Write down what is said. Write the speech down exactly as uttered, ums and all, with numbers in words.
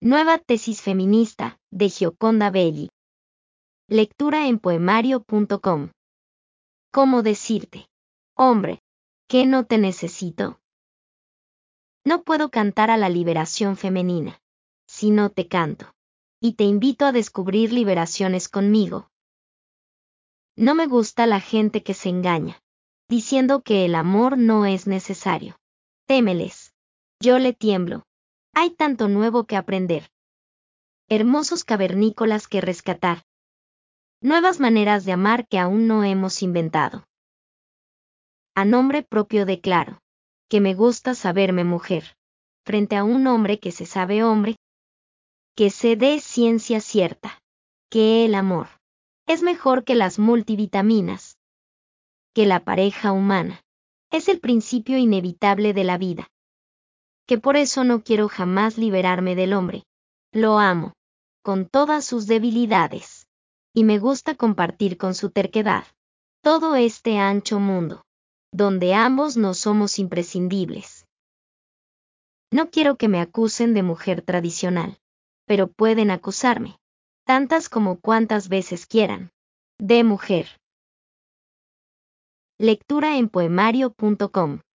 Nueva tesis feminista, de Gioconda Belli. Lectura en poemario punto com. ¿Cómo decirte? Hombre, ¿que no te necesito? No puedo cantar a la liberación femenina, si no te canto. Y te invito a descubrir liberaciones conmigo. No me gusta la gente que se engaña, diciendo que el amor no es necesario. Témeles. Yo le tiemblo. Hay tanto nuevo que aprender. Hermosos cavernícolas que rescatar. Nuevas maneras de amar que aún no hemos inventado. A nombre propio declaro que me gusta saberme mujer, frente a un hombre que se sabe hombre, que se dé ciencia cierta, que el amor es mejor que las multivitaminas, que la pareja humana es el principio inevitable de la vida, que por eso no quiero jamás liberarme del hombre, lo amo, con todas sus debilidades, y me gusta compartir con su terquedad todo este ancho mundo, donde ambos no somos imprescindibles. No quiero que me acusen de mujer tradicional, pero pueden acusarme, tantas como cuantas veces quieran, de mujer. Lectura en poemario punto com.